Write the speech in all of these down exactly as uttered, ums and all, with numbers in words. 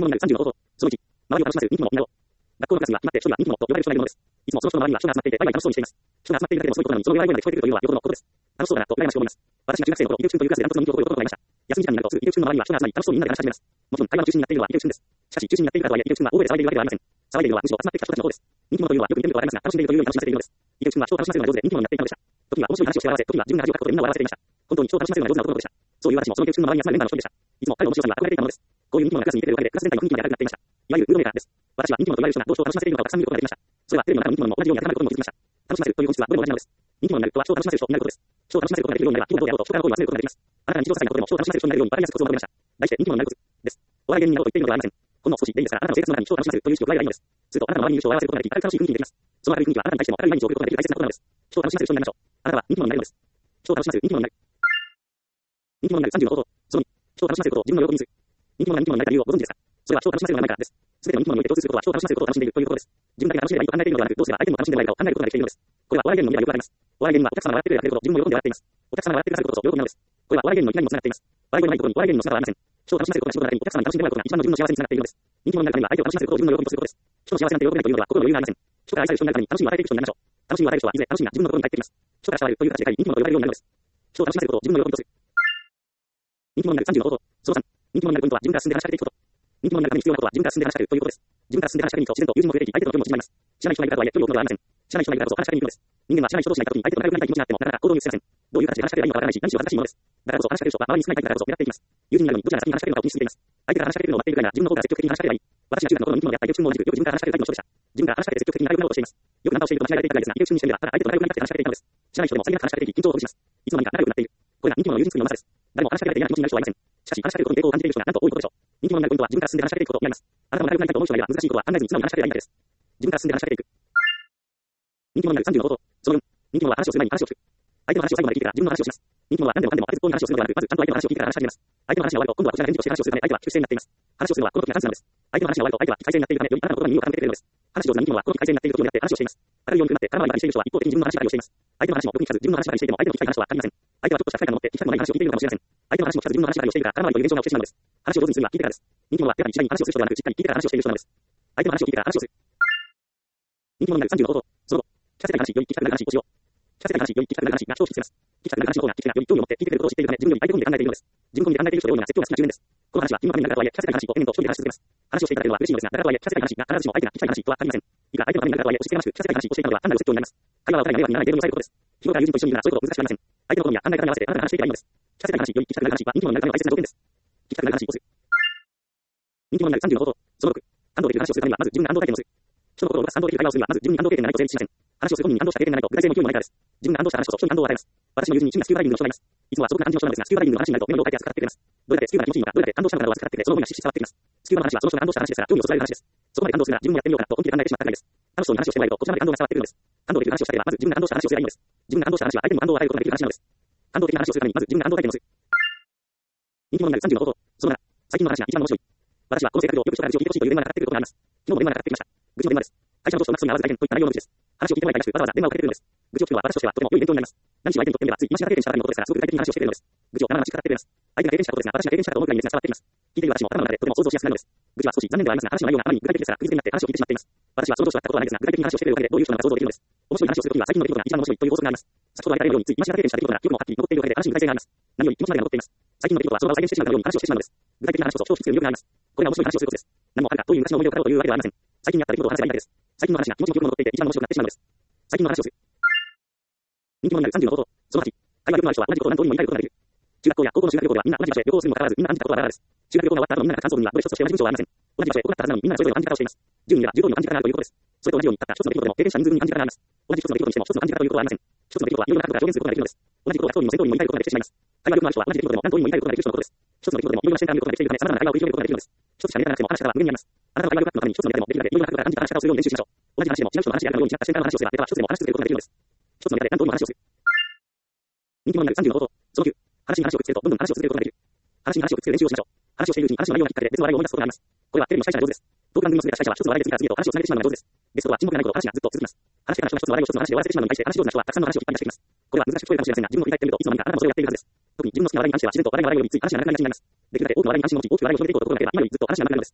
人気者になるさんじゅうの方法。そのいち、周りを楽しませる人気者を補おう。学校のクラスには決まって一人は人気者と呼ばれる人がいるものです。いつもその人の周りには人が集まっていて、ワイワイ楽しそうにしています。人が集まっているだけでもそういうことなのに、その上笑い声まで聞こえてくるというのはよほどのことです。楽しそうだなと羨ましく思います。私が中学生の頃、イテウチ君というクラスでダントツの人気を誇ることがありました。休み時間になるとすぐイテウチ君の周りには人が集まり、楽しそうにみんなで話し始めます。もちろん会話の中心になっているのはイテウチ君です。しかし中心になっているからとはいえ、イテウチ君は大声で騒いでいるわけではありません。騒いでいるのはむしろ集まってきた人たちの方です。人気者というのはよく見てみるとわかりますが、楽しんでいるというより楽しませているのです。イテウチ君は人を楽しませるのが上手で人気者になっていたのでした。時には面白い話をして笑わせ、時には自分が恥をかくことでみんなを笑わせていました。本当に人を楽しませるのが上手な男の子でした。そういう私もそのイテウチ君の周りに集まるメンバーの一人でした。いつも彼の面白さには憧れていたものです。こういう人気者がクラスにいているおかげでクラス全体の雰囲気が明るくなっていました。いわゆるムードメーカーです。私は人気者と言われる人がどう人を楽しませているのかをたくさん見ることができました。それはテレビの中の人気者も同じように当てはまることにも気づきました。楽しませるという本質はどれも同じなのです。人気者になるとは人を楽しませる人になることです。人を楽しませることができるようになれば、人がどうであろうと人からの声を集めることができます。あなたが日常ささいなことでも人を楽しませる人になれるように分かりやすくコツをまとめました。題して人気者になるコツです。お笑い芸人になろうと言っているのではありません。ほんの少しでいいですから、あなたの生活の中に人を楽しませるという意識を加えればいいのです。するとあなたの周りにいる人を笑わせることができ、明るく楽しい雰囲気にできます。その明るい雰囲気はあなたに対しても明るい毎日を送ることができる大切なことなのです。人を楽しませる人になりましょう。あなたは人気者になれるのです。人を楽しませる人気者になる。人気者になるさんじゅうの方法。そのに、人を楽しませることを自分の喜びにする。人気者が人気者になりたい理由をご存知ですか？それは人を楽しませるのがないからです。すべての人気者において共通することは人を楽しませることを楽しんでいるということです。自分だけが楽しめばいいと考えているのではなく、どうすれば相手も楽しんでもらえるかを考えることができているのです。これはお笑い芸人の見ればよくわかります。お笑い芸人はお客様が笑ってくれるだけでことを自分も喜んで笑っています。お客様が笑ってくださることこそ喜びなのです。これはお笑い芸人のいきなりもつながっています。笑い声のないところにお笑い芸人の姿はありません。人を楽しませることが仕事なだけにお客様に楽しんでもらうことが一番の自分の幸せにつながっているのです。人気者になるためには相手を楽しませることを自分の喜びとすることです。人の幸せなんて喜べないというのでは心の余裕がありません。人から愛される人になるために楽しみを与えていく人になりましょう。楽しみを与える人はいずれ楽しみが自分の心に返ってきます。人から慕われるという形で限り人気者と呼ばれるようになるのです。人を楽しませることを自分の喜びとする。人気者になるさんじゅうの方法。そのさん、人気者になるポイントは自分から進んで話しかけていくこと。人気者になるために必要なことは自分から進んで話しかけるということです。自分から進んで話しかけに行くと自然と友人も増えていき、相手との距離も縮まります。知らない人がいるからとはいえ距離を置くのではありません。知らない人がいるからこそ話しかけに行くのです。人間は知らない人同士がいた時に相手と仲良くなりたい気持ちがあってもなかなか行動に移せません。どういう形で話しかければいいのかわからないし、何しろ恥ずかしいものです。だからこそ話しかける人は周りに少ないタイプだからこそ狙っていきます。友人になるのにどちらが先に話しかけるかを気にしすぎています。相手から話しかけるのを待っているぐらいなら自分の方から積極的に話しかければいい。私が中学の頃の人気者であったイテウチ君も同じくよく自分から話しかけるタイプの人でした。自分から話しかけて積極的に仲良くなろうとしています。よくナンパをしていると間違えられていたぐらいですが、イテウチ君にしてみればただ相手と仲良くなりたくて話しかけていたのです。知らない人でもさりげなく話しかけていき、緊張をほぐします。いつの間にか仲良くなっている。これが人気者の友人作りのまさです。誰も話しかけられていない気持ちになる人はいません。しかし話しかけることに抵抗を感じている人がなんと多いことでしょう。人気者になるポイントは自分から進んで話しかけていくことになります。あなたも仲良くなりたいと思う人がいれば難しいことは考えずに素直に話しかければいいだけです。自分から進んで話しかけていく。人気者になるさんじゅうの方法。そのよん、人気者は話をする前に話を聞く。相手の話を最後まで聞いてから自分の話をします。人気者は何でもかんでも当てずっぽうに話をするのではなく、まずちゃんと相手の話を聞いてから話し始めます。相手の話が終わると今度はこちらが返事をして話をするため相手は聞く姿勢になっています。話をするのはこの時がチャンスなのです。相手の話が終わると相手は聞く体勢になっているためよりあなたの言葉に耳を傾けてくれるのです。話上手な人気者はこの聞く体勢になっている時を狙って話をしています。明るいようになって空回りしている人は一方的に自分の話ばかりをしています。相手の話もよく聞かず自分の話ばかりしていても相手の聞きたい話は限りません。相手はちょっとした不快感を持って聞きたくもない話を聞いているのかもしれません。相手の話も聞かず自分の話ばかりをしているから空回りという現象が起きてしまうのです。話を上手にするには聞いてからです。人気者は手当たり次第に話をする人ではなく、しっかり聞いてから話をしている人なのです。相手の話を聞いてから話をする。人気者になるさんじゅうの方法。その後、聞かせたい話、より聞きたくなる話をしよう。聞かせたい話、より聞きたくなる話が人を引きつけます。聞きたくなる話の方が聞き手がより興味を持って聞いてくれることを知っているため、自分より相手込んで考えているのです。自分込みで考えている人のような説教が好きな中年です。この話は君のためになるからとはいえ、聞かせたい話を延々と一人で話し続けます。話をしていただけるのは嬉しいのですが、だからとはいえ、聞かせたい話が必ずしも相手が聞きたい話とは限りません。いくら相手のためになるからとはいえ、押し付けがましく聞かせたい話をしていたのでは単なる説教になります。会話はお互いが迷惑にならない程度に抑えることです。日頃から友人と一緒にいるならそういうこと難しくありません。相手の好みや考え方に合わせてあなたが話していけばいいのです。聞かせたい話、より聞きたくなる話は人気者になるための大切な条件です。聞きたくなる話をする。人気者になるさんじゅうの方法。そのろく、感動できる話をするためにはまず自分が感動体験をする。人の心を動かす感動できる会話をするにはまず自分に感動経験がないと成立しません。話をする本人に感動した経験がないと具体性も勢いもないからです。自分が感動した話こそ人に感動を与えます。私の友人に趣味がスキューバダイビングの人がいます。いつもは素朴な感じの人なのですが、スキューバダイビングの話になると目の色を変えて熱く語ってくれます。どれだけスキューバが気持ちいいのか、どれだけ感動したのかなどを熱く語ってくれ、その思いがしし伝わってきます。スキューバの話はその人が感動した話ですから、興味をそそられる話です。そこまで感動するなら自分もやってみようかなと本気で考えてしまったからです。楽しそうに話をしてもらえるとこちらまで感動が伝わってくるのです。感動できる話をしたければまず自分が感動した話をすればいいのです。自分が感動した話は相手にも感動を与えることができる話なのです。感動的な話をするためにまず自分が感動体験をする。人気者になるさんじゅうの方法。そのなな、最近の話が一番面白い。私はこの性格上よく人から愚痴を聞いてほしいという電話がかかってくることがあります。昨日も電話がかかってきました。愚痴の電話です。会社の上司とうまくすぐに合わず大変といった内容の愚痴です。話を聞いてもらいたいらしくわざわざ電話をかけてくるのです。愚痴を聞くのは私としてはとても良い勉強になります。何しろ相手にとってみればつい今しが経験したばかりのことですからすごく具体的に話をしてくれるのです。愚痴を生々しく語ってくれます。相手が経験したことですが私が経験したかと思うくらいに熱が伝わってきます。聞いている私も頭の中でとても想像しやすくなるのです。愚痴は少し残念ではありますが話の内容があまりに具体的ですから釘付けになって話を聞いてしまっています。私はその上司と会ったことはないですが具体的に話をしてくれるおかげでどういう人なのか想像できるのです。面白い話をするときは最近の出来事が一番面白いという法則があります。先ほど挙げられるようについ今しが経験した出来事が記憶もはっきり残っているおかげで話に具体性があります。何より気持ちまでが残っています。最近の出来事はその場を再現してしまうように話をしてしまうのです。具体的な話こそ人を引きつける魅力があります。これが面白い話をすることです。何もはるか遠い昔の思い出を語ろうというわけではありません。最近にあった出来事を話せばいいだけです。最近の話が気持ちの記憶に残っていて一番面白くなってしまうのです。最近の話をする。人気者になるさんじゅうの方法。そのはち、会話力のある人は同じことを何通りも言いたいことができる。中学校や高校の修学旅行ではみんな同じ場所で旅行をするにもかかわらずみんな案じたことはバラバラです。修学旅行が終わった後のみんなが感想文にはどれ一つとして同じ文章はありません。同じ場所で行ったはずなのにみんなそれぞれの案じ方をしています。じゅうにんは十通りの案じ方があるということです。それと同じようにたった一つの出来事でも経験者人数分に案じ方があります。同じ一つの出来事にしても一つの案じ方ということはありません。一つの出来事はいろいろな角度から表現することができるのです。同じことが当人の先頭にも言いたいことができてしまいます。会話力のある人は同じ出来事でも何通りも言いたいことができる人のことです。一つの出来事でもいろいろな視点から見ることができているため様々な会話を繰り広げることができるのです。一つしか見えなくても話し方は無限にあります。あなたの会話力のために一つのネタでもできるだけいろいろな角度から案じた話し方をするように練習しましょう。同じ話でも違う人の話であるかのように違った視点からの話をすればネタは一つでも話し続けることができるのです。一つのネタで何通りも話をする。人気者になるさんじゅうの方法。そのきゅう、話に話をくっつけるとどんどん話を続けることができる。話に話をくっつける練習をしましょう。話をしているうちに話の内容がきっかけで別の笑いを思い出すことがあります。これはテレビの司会者が上手です。トーク番組の全ての司会者は一つの笑いで次から次へと話をつなげてしまうのが上手です。ゲストは沈黙がないこと話がずっと続きます。話し手が人が一つの笑いを一つの話で終わらせてしまうのに対して話し上手な人はたくさんの話を引っ張り出してきます。これは難しく聞こえるかもしれませんが、自分の振り返ってみるといつの間にかあなたもそれをやっているはずです。特に自分の好きな笑いに関しては自然と笑いが笑いを呼びつい話が長くなりがちになります。できるだけ多くの笑いに関心を持ち多く笑いを広げていこうと心がければ今よりずっと話が長くなるのです。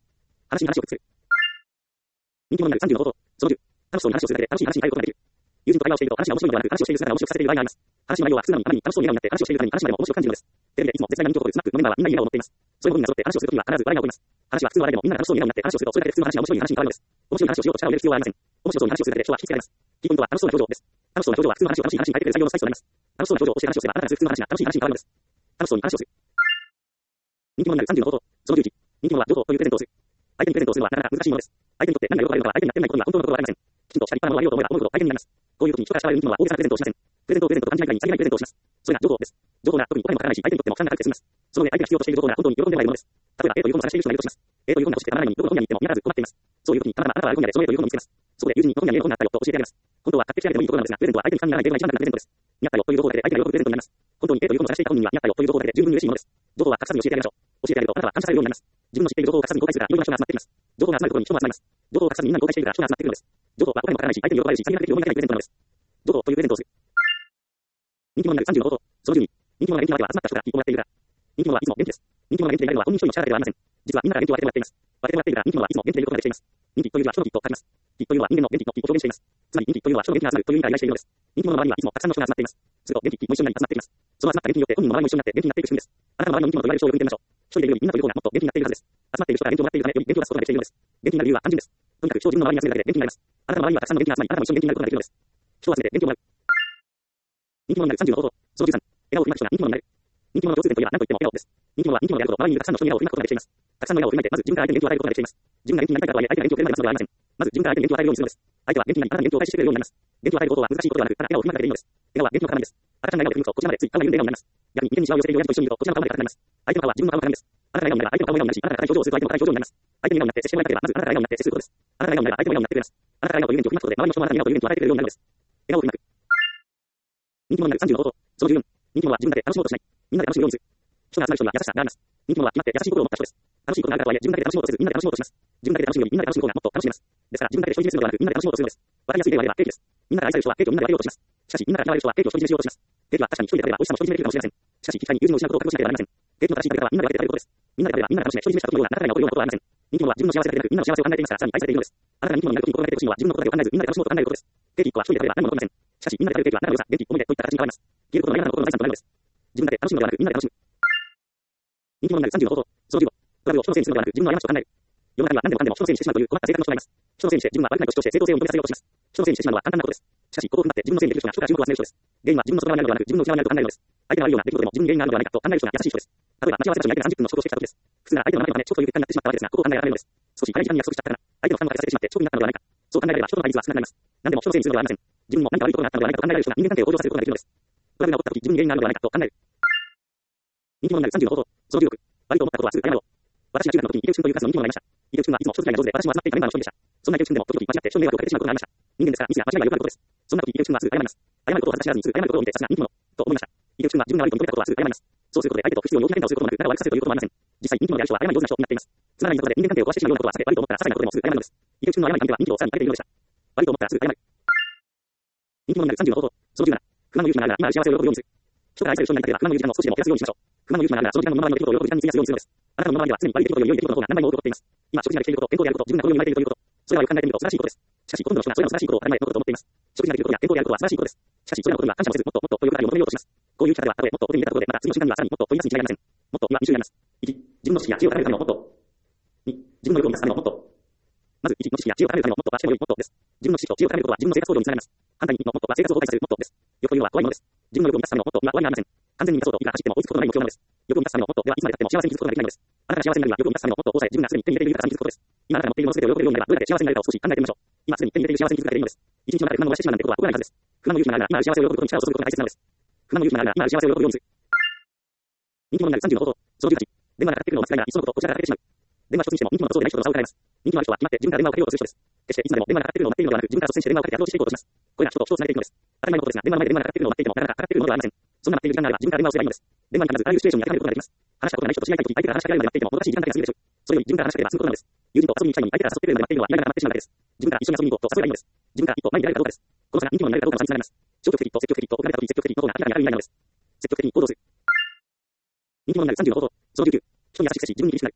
話に話をくっつける。人気者になるさんじゅうの方法。そのじゅう。楽しそうに話をするだけで楽しい話に変えることができる。友人と会話をしていると話が面白いのではなく、話をしている姿が面白くさせている場合があります。話の内容は普通なのにたまに楽しそうに笑顔になって話をしている方に話までも面白く感じるのです。テレビでいつも絶大な人気を誇るスナックのメンバーはみんないい笑顔を持っています。そういうごにんが揃って話をするときは必ず笑いが起こります。話は普通の笑いでもみんなが楽しそうに笑顔になって話をするとそれだけ普通の話が面白い話に変わるのです。面白い話をしようと力を入れる必要はありません。面白そうに話をするだけで人は引きつけられます。キーポイントは楽しそうな表情です。楽しそうな表情は普通の話を楽しい話に変えてくれる最良のスパイスとなります。楽しそうな表情をして話をすればあなたが普通の話が楽しい話に変わるのです。楽しそうに話をする。人気者になるさんじゅうの方法。そのじゅういち。人気者は情報というプレゼントをする。相手にプレゼントをするのはなかなか難しいものです。相手にとって何が喜ばれるのかは相手になってみないことには本当のことはありません。きちんとした立派なものをあげようと思えば思うほど相手になります。こういう時に人から慕われる人気者は大げさなプレゼントをしません。プレゼントをプレゼントと感じないぐらいにさりげないプレゼントをします。それが情報です。情報が特にお金もかからないし、相手にとっても負担が軽くて済みます。その上相手が必要としている情報が本当に喜んでもらえるものです。例えば A という本を探している人がいるとします。A という本が欲しくてたまらないのにどこの本屋に行っても必ず困っています。そういう時にたまたまあなたはある本屋でその A という本を見つけます。そこで友人にこの本屋に A の本があったよと教えてあげます。本当は買ってきてあげてもいいところなのですが、プレゼントは相手に負担にならない A が一番楽なプレゼントです。似合ったよという情報だけで相手が喜ぶプレゼントになります。本当に A という本を探していた本人は似合ったよという情報だけで十分に嬉しいものです。情報は隠さずに教えてあげましょう。教えてあげるとあなたは感謝されるようになります。自分の知っている情報を隠さずに公開するからいろんな人が集まってきます。情報が集まるところに人も集まります。情報を隠さずにみんなに公開しているから人が集まってくるのです。情報はお金もかからないし、相手に喜ばれるし、さりげなくて思いがけないプレゼントなのです。情報というプレゼントをする。人気者になるさんじゅうの方法。そのじゅうに。人気者が元気なわけは集まった人がいいともやっているから。人気者はいつも元気です。人気者が元気でいないのは本人一人の力だけではありません。実はみんなが元気を分けてもらっています。分けてもらっているから人気者はいつも元気でいることができています。人気という字は人の気と書きます。気というのは人間の元気の気を表現しています。つまり人気というのは人の元気が集まるという意味が由来しているのです。人気者の周りにはいつもたくさんの人が集まっています。すると元気気も一緒になり集まっていきます。その集まった元気によって本人の周りも一緒になって元気になっていく仕組みです。あなたの周りの人気者と言われる人をよく見てみましょう。一人でいるよりみんなといる方がもっと元気になっているはずです。集まっている人が元気をもらっているためより元気を出すことができているのです。元気になる理由は単純です。とにかく人を自分の周りに集めるだけで元気になります。あなたの周りにはたくさんの元気が集まり、あなたも一緒に元気になることができるのです。人を集めて元気をもらう。人気者になるさんじゅうの方法。そのじゅうさん。笑顔を振りまく人が人気者になる。人気者の共通点といえば何といっても笑顔です。人気者は人気者であると周りにいるたくさんの人に笑顔を振りまくことができています。たくさんの笑顔を振りまいてまず自分から相手に元気を与えることができています。自分が元気になりたいからとはいえ相手が元気をくれるまで待つのではありません。まず自分から相手に元気を与えるようにするのです。相手は元気になりあなたに元気を返してくれるようになります。元気を与えることは難しいことではなく、ただ笑顔を振りまくだけでいいのです。笑顔は元気の塊です。赤ちゃんが笑顔で振り向くとこちらまでつい顔が緩んで笑顔になります。逆に眉間にシワを寄せている親父と一緒にいるとこちらの顔まで赤くなります。相手の顔は自分の顔の鏡です。あなたが笑顔になれば相手の顔も笑顔になるし、あなたが硬い表情をすると相手も硬い表情になります。相手に笑顔になって接してもらいたければまずあなたが笑顔になって接することです。あなたが笑顔になれば相手も笑顔になってくれます。あなたが笑顔という元気を振りまくことで周りの人もあなたに笑顔という元気を与えてくれるようになるのです。笑顔を振りまく。人気者になるさんじゅうの方法。そのじゅうよん。人気者は自分だけ楽しもうとしない。みんなで楽しむようにする。人が集まる人には優しさがあります。人気者は決まって優しい心を持った人です。楽しいことがあるからとはいえ自分だけで楽しもうとせずみんなで楽しもうとします。自分だけで楽しむよりみんなで楽しむ方がもっと楽しめます。ですから自分だけで独り占めするのではなくみんなで楽しもうとするのです。わかりやすい例を挙げればケーキです。みんなが愛される人はケーキをみんなで分けようとします。しかしみんなが嫌われる人はケーキを独り占めしようとします。ケーキは確かに一人で食べれば美味しさも独り占めできるかもしれません。しかし引き換えに友人を失うことを覚悟しなければなりません。ケーキの正しい食べ方はみんなで分けて食べることです。みんなで食べればみんなが楽しめ独り占めした時のようなあなたが起こるようなことはありません。人気者は自分の幸せだけでなくみんなの幸せを考えていますからさらに愛されているのです。あなたが人気者になる時に心がけてほしいのは自分のことだけを考えずみんなで楽しもうと考えることです。ケーキいっこは一人で食べれば何も残りません。しかしみんなで食べるケーキはあなたの良さ、元気、思い出といった形に変わります。消えることのないあなたの心の財産となるのです。自分だけ楽しむのではなくみんなで楽しむ。人気者になるさんじゅうの方法。そのじゅうご。トラブルを人のせいにするのではなく自分の過ちを考える。世の中には何でもかんでも人のせいにしてしまうという困った性格の人がいます。人のせいにして自分は悪くないと主張して正当性を認めさせようとします。人のせいにしてしまうのは簡単なことです。しかし、ここを踏ん張って自分のせいにできる人が人から注目を集める人です。原因は自分の外側にあるのではなく自分の内側にあると考えるのです。相手が悪いような出来事でも自分に原因があるのではないかと考える人が優しい人です。例えば、待ち合わせ場所に相手がさんじゅっぷんの遅刻をしてきた時です。普通なら相手の前でちょっという結果になってしまったわけですが、ここを考えられるのです。少し早い時間に約束しちゃったから、相手の負担をかけさせてしまって遅刻になったのではないか。そう考えられれば人との対立は少なくなります。何でも人のせいにするのではありません。自分も何か悪いことがあったのではないかと考えられる人が人間関係を向上させることができるのです。トラブルが起こった時自分に原因があるのではないかと考える。人気者になるさんじゅうの方法。そのじゅうろく。悪いと思ったことはすぐ謝ろう。私が中学の時に池内君というクラスの人気者になりました。池内君はいつも人付き合いが上手で私も集まっていたメンバーの一人でした。そんな池内君でも時々間違って人の迷惑をかけてしまうことがありました。人間ですからミスや間違いがよくあることです。そんな時池内君はすぐ謝ります。謝ることを恥ずかしがらずにすぐ謝ることを見てさすが人気者と思いました。池内君は自分が悪いと認めたことはすぐ謝ります。そうすることで相手と不必要に大きな喧嘩をすることもなく仲を悪くさせるということもありません。実際人気者である人は謝り上手な人になっています。つまらないところで人間関係を壊してしまうようなことは避け、悪いと思ったらさらなことでもすぐ謝るのです。池内君の謝り関係は人気をさらに変えているのでした。悪いと思ったらすぐ謝る。人気者になるさんじゅうの方法。そのじゅうなな。不満の言う暇があるなら今ある幸せを喜ぶようにする。人が愛される人になりたければ不満の言う時間を少しでも減らすようにしましょう。不満の言う暇があるならその時間の物の周りの出来事を喜ぶ時間に費やすようにするのです。あなたの物の周りは常に悪い出来事より良い出来事の方が何倍も多く起こっています。今、食事ができていること、健康であること、自分が心に生まれているということ、それはよく考えてみると素晴らしいことです。しかし、ほとんどの人がそれらの素晴らしいことを当たり前のことと思っています。食事ができることや健康であることは素晴らしいことです。しかし、それらのことには感謝もせず、もっともっとという形を求めようとします。こういう生き方では、たとえもっと表に出たところで、また次の瞬間にはさらにもっと問い出すに違いありません。もっとにはに種類あります。いち、自分の知識や知恵を高めるためのもっと。に、自分の欲を満たすためのもっと。まず、いち、の知識や知恵を高めるためのもっとはしても良いもっとです。自分の知識と知恵を高めることは自分の生活向上につながります。反対にのもっとは生活を害させるもっとです。欲というのは怖いものです。自分の欲を満たすためのもっとには終わりがありません。完全に満たそうといくら走っても追いつくことのない目標なのです。欲を満たすためのもっとではいつまで経っても幸せに気づくことができないのです。あなたが幸せになるには欲を満たすためのもっとを抑え、自分がすでに手に入れている豊かさに気づくことです。今あなたが持っているものすべてを喜べるようになればどれだけ幸せになれるかを少し考えてみましょう。今すでに手に入れている幸せに気づくだけでいいのです。一日の中で不満を出してしまうなんてことは起こらないはずです。不満の言う暇があるなら今ある幸せを喜ぶことに力を注ぐことが大切なのです。不満の言う暇があるなら今ある幸せを喜ぶようにする。人気者になるさんじゅうの方法。そのじゅうはち。電話がかかってくるのを待つ間にいっそのことこちらがかけてしまう。電話一つにしても人気者とそうでない人との差を疑います。人気者の人は決まって自分から電話をかけようとする人です。決していつまでも電話がかかってくるのを待っているのではなく、自分から率先して電話をかけてアプローチしていこうとします。これが人と人をつなげていくのです。当たり前のことですが、電話の前で電話がかかってくるのを待っていてもなかなかかかってくるのではありません。そんな待っている時間があれば自分から電話をすればいいのです。電話に必ずあらゆるシチュエーションに当てはめることができます。話したことがない人と知り合いたい時、相手から話しかけられるまで待っていてももどかしい時間だけが過ぎるでしょう。それより自分から話しかければ済むことなのです。友人と遊びに行きたいのに相手から誘ってくれるまで待っているのは嫌がら待ってしまうだけです。自分から一緒に遊びに行こうと誘えばいいのです。自分から一歩前に出られるかどうかです。この差が人気者になれるかどうかの差につながります。消極的と積極的と送られた時積極的の方が明らかに悪いのです。積極的に行動する。人気者になるさんじゅうの方法。そのじゅうきゅう。人に優しくせし自分に厳しくなる。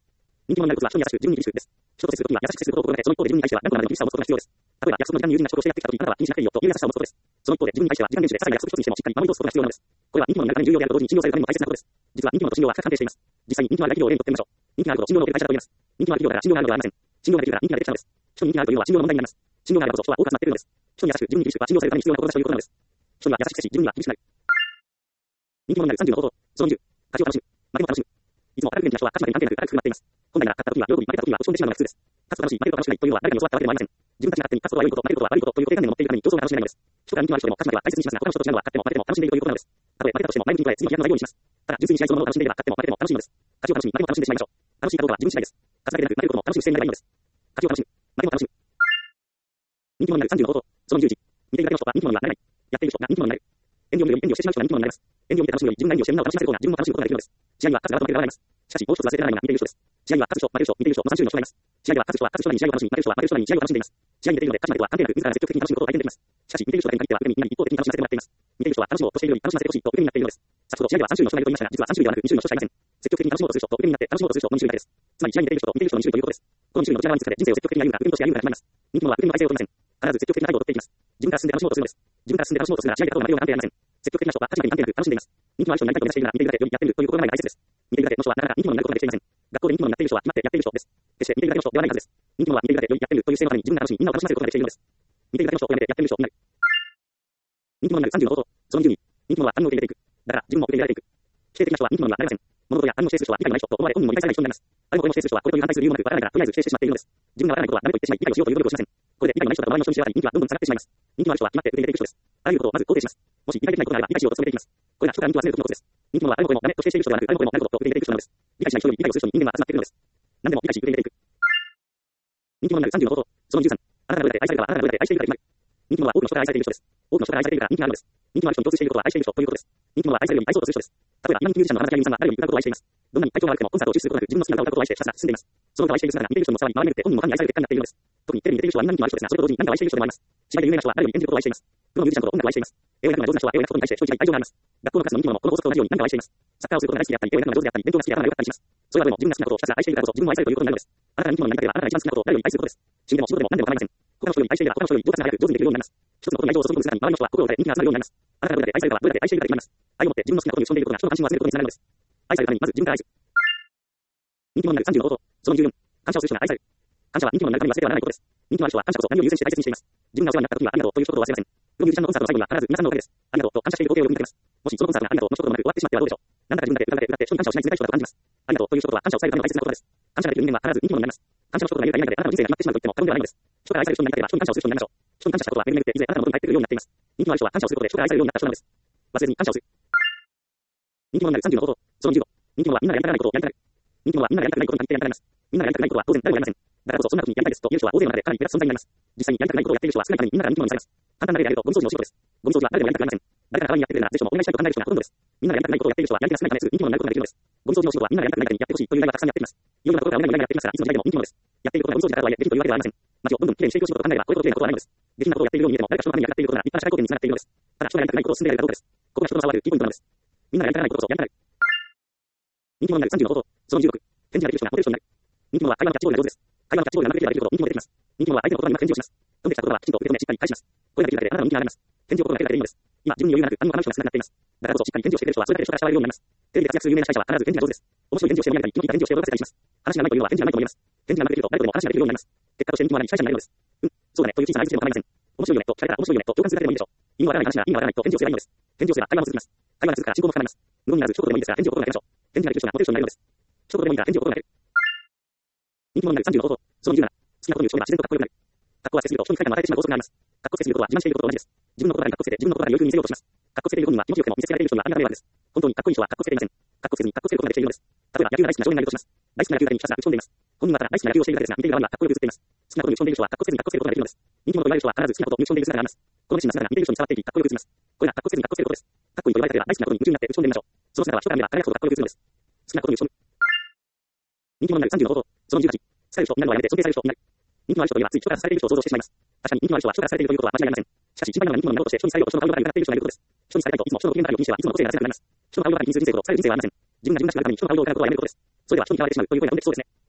人気者になることは人に優しく、自分に厳しくです。人と接するときは優しく接することを心がけ、その一方で自分に対しては何とかなる厳しさを持つことが必要です。例えば、約束の時間に友人が遅刻してやってきたとき、あなたは気にしなくていいよという優しさを持つことです。その一方で自分に対しては時間厳守で些細な約束一つにしてもしっかり守り通すことが必要なのです。これは人気者になるために重要であると同時に信用されるためにも大切なことです。実は人気者と信用は深く関係しています。実際に人気者が企業を例にとってみましょう。人気があることを信用のおける会社と言います。人気がある企業から信用があるのではありません。信用ができるから人気が出てきたのです。人に人気があるというのは信用の問題になります。信用があるからこそ人は多く集まってくるのです。人に優しく、自分に厳しくは信用されるために必要な志ということなのです。人には優しく接し、自分には厳しくなる。人気者になるさんじゅうの方法。そのにじゅう。勝ちを楽しむ。負けも楽しむ。いつも明るく元気な人は勝ち負けに関係なく明るく振る舞っています。本来なら勝った時は喜び、負けた時は落ち込んでしまうのが普通です。勝つと楽しい、負けると楽しくないというのは誰かに教わったわけでもありません。自分たちが勝手に勝つことは良いこと、負けることは悪いことという固定観念を持っているために競争が楽しめないのです。人から人気のある人でも勝ち負けは大切にしますが、他の人と違うのは勝っても負けても楽しんでいるということなのです。たとえ負けたとしても前向きに捉え、次の飛躍の材料にします。ただ、純粋に試合そのものを楽しんでいれば勝っても負けても楽しいのです。勝ちを楽しみ、負けも楽しんでしまいましょう。楽しいかどうかは自分次第です。勝つだけでなく、負けることも楽しむ姿勢になればいいのです。勝ちを楽しむ、負けも楽しむ。人気者になるさんじゅうの方法。そのにじゅういち。見ているだけの人は人気者にはなれない。やっている人が人気者になる。演技を見るより演技をしてしまう人が人気者になります。演技を見て楽しむより自分が演技をしてみんなを楽しませる方が自分も楽しむことができるのです。試合には勝つ側と負ける側があります。しかし、もう一つ忘れてはならないのが見ている人です。試合には勝つ人、負ける人、見ている人のさん種類の人がいます。試合では勝つ人は勝つ人なりに試合を楽しみ、負ける人は負ける人なりに試合を楽しんでいます。試合に出ているので勝ち負けは関係なく自らが積極的に楽しむことを体験できます。しかし、見ている人だけに限っては腕にみんなに一方的に楽しませてもらっています。見ている人は楽しもうとしているより楽しませてほしいと腕になっているのです。先ほど試合ではさん種類の人がいると言いましたが、実はさん種類ではなくに種類の人しかいません。積極的に楽しもうとする人と腕になって楽しもうとする人のに種類だけです。つまり試合に出ている人と見ている人のに種類ということです。このに種類のどちら側につかれ人生を積極的に歩むか、腕にとして歩むかが決まります。人気者は腕にの体制を取りません。必ず積極的な態度をとっていきます。自分から進んで楽しもうとするのです。自分から進んで楽しもうとするなら試合で勝とうが負けようが関係ありません。積極的な人は勝ち負けに関係なく楽しんでいます。人気のある人になりたいと目指しているなら見ているだけよりやってみるという心構えが大切です。見ているだけの人はなかなか人気者になることができていません。学校で人気者になっている人は決まってやっている人です。決して見ているだけの人ではないはずです。人気者は見ているだけよりやってみるという姿勢のために自分が楽しみ、みんなを楽しませることができているのです。見ているだけの人をやめてやってみる人になる。人気者になるさんじゅうの方法。そのにじゅうに。人気者は他人を受け入れていく。だから自分も受け入れられていく。否定的な人は人気者にはなれません。物事や他人を否定する人は理解のない人と思われ本人も理解されない人になります。あることを否定する人はこれという反対する理由もなくわからないからとりあえず否定してしまっているのです。自分がわからないことは誰と言ってしまい理解をしようという努力をしません。これで理解のない人が周りの人に知られ人気はどんどん下がってしまいます。人気のある人は決まって受け入れていく人です。あらゆることをまず肯定します。もし理解できないことがあれば理解しようと努めていきます。これが人から人気を集める時のコツです。人気者はあることでもダメと否定している人ではなく、あることでもなることと受け入れていく人なのです。理解しない人より理解をする人に因縁が集まっているのです。何でも理解し受け入れていく。人気者になるさんじゅうの方法。そのにじゅうさん。あなたがどれだけ愛されるかはあなたがどれだけ愛しているかで決まる。人気者は多くの人から愛されている人です。多くの人から愛されているから人気があるのです。人気のある人に共通していることは愛している人ということです。人気者は愛されるより愛そうとする人です。例えば、今人気ミュージシャンの荒牧明さんは誰より歌うことを愛しています。どんなに体調が悪くてもコンサートを中止することなく自分の好きな歌を歌うことを愛してひたすら進んでいます。その歌を愛している姿が見ている人にも伝わり、周りに出て本人もファンに愛される結果になっているのです。特にテレビに出ている人はみんな人気のある人ですが、それと同時に何かを愛している人でもあります。芝居で有名な人は誰より演じることを愛しています。プロのミュージシャンと音楽を愛しています。絵を描くのが上手な人は絵を描くことに対して人一倍愛情があります。学校のクラスの人気者もこの法則と同じように何かを愛しています。サッカーをすることが大好きであったり、絵を描くのが上手であったり、勉強が好きで頭が良かったりします。それらでも自分が好きなことをひたすら愛しているからこそ自分も愛されるということになるのです。あなたが人気者になりたければ、あなたが一番好きなことを誰より愛することです。趣味でも仕事でも何でも構いません。他の人より愛していれば他の人より上手に早く上手にできるようになります。一つのことに愛情を注ぐ姿に周りの人は心を打たれ人気が集まるようになります。あなたがどれだけ愛されるかはどれだけ愛しているかで決まります。愛を持って自分の好きなことに打ち込んでいることが人の関心を集めることにつながるのです。愛されるためにまず自分から愛す。人気者になるさんじゅうの方法。そのにじゅうよん。感謝をする人が愛される。感謝は人気者になるために忘れてはならないことです。人気のある人は感謝こそ何を優先して大切にしています。自分がお世話になった時にはありがとうという一言を忘れません。プロミュージシャンのコンサートの最後には必ず皆さんのおかげです。ありがとうと感謝している光景をよく見ています。もしそのコンサートがありがとうの一言もなく終わってしまってはどうでしょう。なんだか自分だけ歌だけ歌って人に感謝をしない冷たい人だと感じます。ありがとうという一言は感謝を伝えるための大切なことです。感謝ができる人間は必ず人気者になります。感謝の一言が言えるか言えないかであなたの人生が決まってしまうと言っても過言ではないのです。人から愛される人になりたければ人に感謝をする人になりましょう。人に感謝したことは巡り巡っていずれあなたの元に返ってくるようになっています。人気のある人は感謝をすることで人から愛されるようになった人なのです。忘れずに感謝をする。人気者になるさんじゅうの方法。そのにじゅうご。人気者はみんながやりたがらないことをやりたがる。人気者はみんながやりたくないことに限ってやりたがります。みんながやりたくないことは当然誰もやりません。だからこそそんな時にやりたいですと言える人は大勢の中でかなり目立つ存在になります。実際にやりたくないことをやっている人は少ないためにみんなが人気者にされます。簡単な例であるとゴミ掃除のお仕事です。ゴミ掃除は誰でもやりたくありません。誰かが代わりにやってくれるならぜひともお願いしたいと考える人がほとんどです。みんながやりたくないことをやっている人はやり手が少ないため人気者になることができるのです。ゴミ掃除のお仕事はみんながやりたくないためにやってほしいという依頼がたくさんやっています。いろんなところからお願いがやっていますからいつの時代でも人気者です。やっていることがゴミ掃除だからとはいえできるというわけではありません。街をどんどんきれいにしていくお仕事を考えればこれほど綺麗なことはないのです。下品なことをやっているように見えても誰か人のためにやっていることなら立派な社会貢献につながっているのです。ただ人がやりたくないことを進んでやるかどうかです。ここが人の差を割るキーポイントなのです。みんながやりたくないことこそやりたがる。人気者になるさんじゅうの方法。そのにじゅうろく。展示ができる人がモテる人になる。人気者は会話のキャッチボールが上手です。会話のキャッチボールがうまくできればできるほど人気も出てきます。人気者は相手の言葉にうまく返事をします。飛んできた言葉はきちんと受け止めしっかり返します。これができるだけであなたの人気が上がります。返事を心がけるだけでいいのです。今自分に余裕がなく何も他の人が少なくなっています。だからこそしっかり返事をしてくれる人はそれだけ人から慕われるようになります。テレビで活躍する有名な司会者は必ず返事が上手です。面白い返事をして盛り上げたり、気の利いた返事をして驚かせたりします。話がないというのは返事がないと言えます。返事がなくできると誰とでも話ができるようになります。結果として人気者に司会者になれるのです。うん、そうだねという小さな相槌でも構いません。面白いよねと聞かれたら面白いよねと共感するだけでもいいでしょう。意味のわからない話なら意味がわからないと返事をすればいいのです。返事をすれば会話も続きます。会話が続くから進行も深まります。無論にならず一言でもいいですが返事を心がけましょう。返事ができる人がモテる人になるのです。一言でもいいから返事を心がける。人気者になるさんじゅうの方法。そのにじゅうなな。好きなことに打ち込めば自然とかっこよくなる。かっこはせすぎると人に不快感を与えてしまう法則があります。かっこつけすぎることは自慢していることと同じです。自分のことがかっこつけて自分のことが良い風に見せようとします。かっこつけている本人は気持ちよくても見せつけられている人にはありがた迷惑です。本当にかっこいい人はかっこつけていません。かっこつけずにかっこつけることができているのです。例えば野球が大好きな少年がいるとします。大好きな野球だけにひたすら打ち込んでいます。本人はただ大好きな野球をしているだけですが見ている側にはかっこよく映っています。好きなことに打ち込んでいる人はかっこつけずにかっこつけることができるのです。人気者と言われる人は必ず好きなことに打ち込んでいる姿があります。この熱心な姿が見ている人に伝わっていきかっこよく映ります。これがかっこつけずにかっこつけることです。かっこいいと言われたければ大好きなことに夢中になって打ち込んでみましょう。その姿は人から見れば誰がとかっこよく映るのです。好きなことに打ち込む。人気者になるさんじゅうの方法。そのにじゅうはち。好かれる人、みんなのやめて尊敬される人になる。人気のある人といえばつい人から好かれている人を想像してしまいます。確かに人気のある人は人から好かれているということは間違いありません。しかし一番なのは人気者になろうとして人にされようと人の顔色が疑っている人がいることです。人にされたいといつも人の機嫌が悪いを気にしてはいつも個性が出せなくなります。人の顔色が気にする人生ほどされる人生はありません。自分が自分らしくなるために人の顔色を伺うことはやめることです。それでは人に嫌われてしまうという声が飛んできそうですね。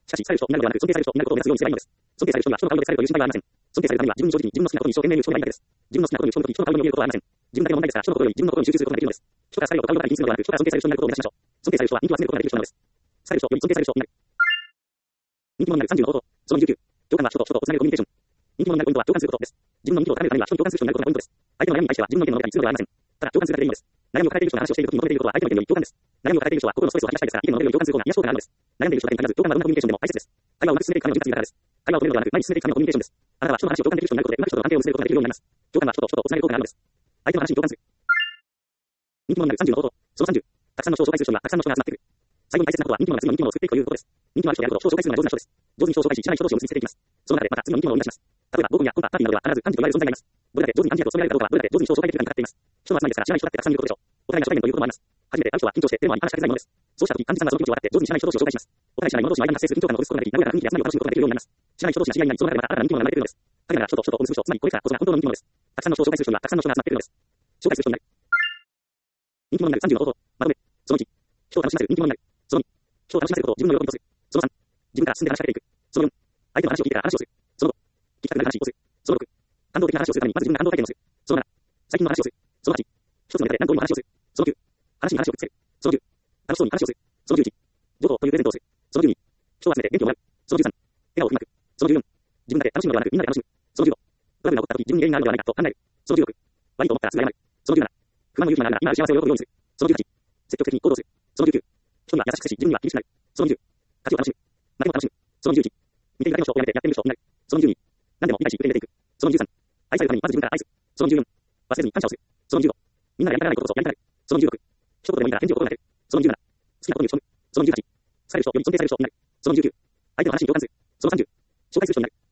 しかし、される人になるのではなく、尊敬される人になることを目指すようにすればいいのです。尊敬される人には人の顔色でされるという心配はありません。尊敬されるためには、自分に正直に自分の好きなことに一生懸命に打ち込めばいいだけです。自分の好きなことに打ち込むとき、人の顔色を見ることはありません。自分だけの問題ですから、人のことより自分のことに集中することができるのです。人からされることを顔色から気にするのではなく、人から尊敬される人になることを目指しましょう。尊敬される人は人気を集めることができる人なのです。される人より尊敬される人になる。人気者になるさんじゅうの方法。そのにじゅうきゅう。共感は人と人とをつなげるコミュニケーション。人気者になるポイントは共感することです。自分の人気を高めるためには人に共感する人になることがポイントです。相手の悩みに対しては自分の意見の中に詰めるのではありません。ただ共感するだけでいいのです。悩みを抱えている人が話をしているときに求めていることは相手の意見より共感です。悩みを抱えている人は心のストレスを吐き出したいですから、意見の述べるより共感する方が癒し効果があるのです。悩んでいる人だけに限らず、共感はどんなコミュニケーションでも大切です。会話をうまく進めていくための術が重要なからです。会話を止めるのではなく、前に進めていくためのコミュニケーションです。あなたは人の話を共感できる人になることで、うまく人との関係を結べることができるようになります。共感は人と人とをつなげる効果があるのです。相手の話に共感する。人気者になるさんじゅうの方法。そのさんじゅう。たくさんの人を紹介する人にはたくさんの人が集まってくる。最後に大切なことは人気者が次の人気者を作っていくということです。人気のある人であることを人を紹介するのが上手な人です。上手に人を紹介し、知らない人同士を結びつけていきます。その中でまた次の人気者を生み出します。例えば、合コンやコンパ、パーティーなどでは必ず幹事と言われる存在がいます。どれだけ上手に幹事役を務められるかどうかは、どれだけ上手に人を紹介できるかにかかっています。人の集まりですから、知らない人だってたくさんいることでしょう。お互いが初対面ということもあります。初めて会う人は緊張して手もあり話しかけづらいものです。そうしたとき、幹事さんがその緊張を払って上手に知らない人同士を紹介します。お互い知らない者同士の間に発生する緊張感をほぐすことができ、和やかな雰囲気や集まりを楽しむことができるようになります。知らない人同士が知り合いになり、その中でまた新たな人気者が生まれているのです。彼らが人と人とを結ぶ人、つまりこれからこそが本当の人気者です。たくさんの人を紹介する人にはたくさんの人が集まっているのです。紹介する人になる。人気者になるさんじゅうの方法。まとめ。そのいち。人を楽しませる人気者になる。そのに。人を楽しませることを自分の喜びとする。そのさん。自分から進んで話しかけていく。そのよん。相手の話を聞いてから話をする。そのご。聞きたくなる話をする。そのろく。感動的な話をするためにまず自分が感動体験をする。そのなな。最近の話をする。そのはち。一つのネタで何通りも話をする。そのきゅう。話に話をくっつける。そのじゅう。楽しそうに話をする。そのじゅういち。情報というプレゼントをする。そのじゅうに。人を集めて元気をもらう。そのじゅうさん。笑顔を振りまく。そのじゅうよん。自分だけ楽しむのではなくみんなで楽しむ。そのじゅうご。トラブルが起こった時自分に原因があるのではないかと考える。そのじゅうろく。悪いと思ったらすぐ謝る。そのじゅうなな。不満の勇気があるなら今ある幸せを喜ぶようにする。そのじゅうはち。積極的に行動する。そのじゅうきゅう。人には優しく接し自分には厳しくなる。そのにじゅう。勝ちを楽しむ。負けも楽しむ。そのにじゅういち。見ているだけの人をやめてやってみる人になる。そのにじゅうに。何でも理解し受け入れていく。そのにじゅうさん。愛されるためにまず自分から愛す。そのにじゅうよん。忘れずに感謝をする。そのにじゅうご。みんながやりたがらないことこそやりたがる。そのにじゅうろく。一言でもいいから返事を心がける。そのにじゅうなな。好きなことに打ち込む。そのにじゅうはち。好かれる人より尊敬される人になる。そのにじゅうきゅう。相手の話に共感する。そのさんじゅう。紹介する人になる。